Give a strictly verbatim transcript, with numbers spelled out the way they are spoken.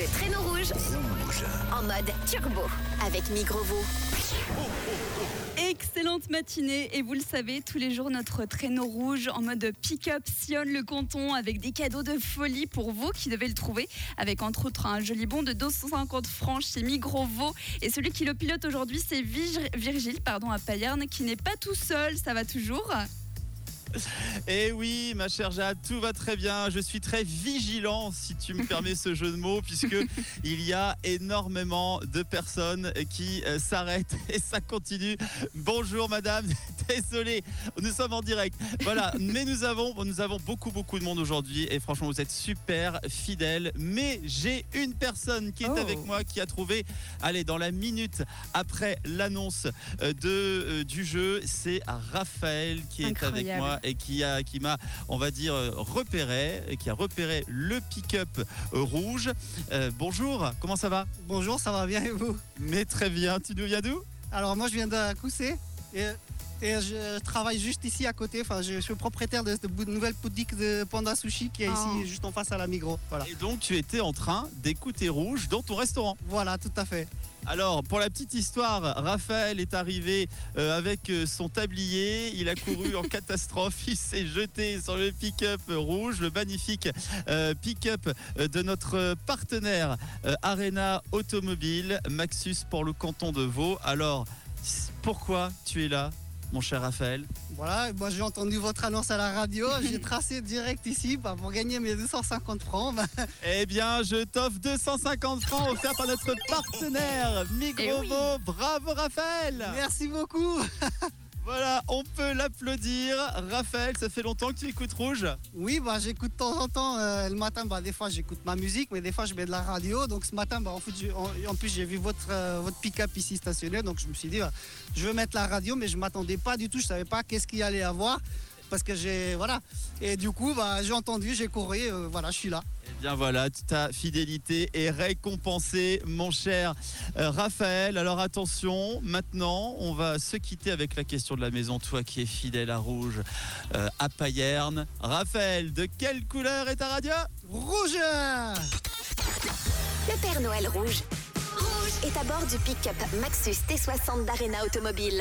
Le traîneau rouge, rouge. En mode turbo avec Migrovo. Excellente matinée et vous le savez, tous les jours notre traîneau rouge en mode pick-up sillonne le canton avec des cadeaux de folie pour vous qui devez le trouver, avec entre autres un joli bon de deux cent cinquante francs chez Migrovo. Et celui qui le pilote aujourd'hui, c'est Virgile pardon, à Payerne, qui n'est pas tout seul. Ça va toujours ? Eh oui, ma chère Jade, tout va très bien. Je suis très vigilant, si tu me permets ce jeu de mots, puisque il y a énormément de personnes qui euh, s'arrêtent et ça continue. Bonjour madame, désolé, nous sommes en direct. Voilà, mais nous avons, nous avons beaucoup, beaucoup de monde aujourd'hui et franchement, vous êtes super fidèles. Mais j'ai une personne qui est oh. avec moi, qui a trouvé, allez, dans la minute après l'annonce euh, de, euh, du jeu, c'est Raphaël qui est Incroyable. avec moi. Et qui a, qui m'a, on va dire, repéré, et qui a repéré le pick-up rouge. Euh, bonjour, comment ça va ? Bonjour, ça va bien et vous ? Mais très bien, tu nous viens d'où ? Alors moi je viens de Coussé et, et je travaille juste ici à côté. Enfin, je, je suis propriétaire de cette nouvelle boutique de Panda Sushi qui est oh. ici juste en face à la Migros. Voilà. Et donc tu étais en train d'écouter Rouge dans ton restaurant ? Voilà, tout à fait. Alors, pour la petite histoire, Raphaël est arrivé euh, avec son tablier. Il a couru en catastrophe. Il s'est jeté sur le pick-up rouge, le magnifique euh, pick-up de notre partenaire euh, Arena Automobile, Maxus pour le canton de Vaud. Alors, pourquoi tu es là, mon cher Raphaël ? Voilà, moi j'ai entendu votre annonce à la radio, j'ai tracé direct ici bah, pour gagner mes deux cent cinquante francs. Bah. Eh bien, je t'offre deux cent cinquante francs offerts par notre partenaire Migrovo. Oui. Bravo Raphaël. Merci beaucoup. Voilà, on peut l'applaudir. Raphaël, ça fait longtemps que tu écoutes Rouge ? Oui, bah, j'écoute de temps en temps. Euh, le matin, bah, des fois, j'écoute ma musique, mais des fois, je mets de la radio. Donc, ce matin, bah, en, fait, en, en plus, j'ai vu votre, euh, votre pick-up ici stationné. Donc, je me suis dit, bah, je veux mettre la radio, mais je ne m'attendais pas du tout. Je ne savais pas qu'est-ce qu'il y allait avoir. Parce que j'ai. Voilà. Et du coup, bah, j'ai entendu, j'ai couru. Euh, voilà, je suis là. Eh bien voilà, ta fidélité est récompensée, mon cher euh, Raphaël. Alors attention, maintenant, on va se quitter avec la question de la maison. Toi qui es fidèle à Rouge, euh, à Payerne. Raphaël, de quelle couleur est ta radio ? Rouge ! Le Père Noël rouge. Rouge est à bord du pick-up Maxus T soixante d'Arena Automobile.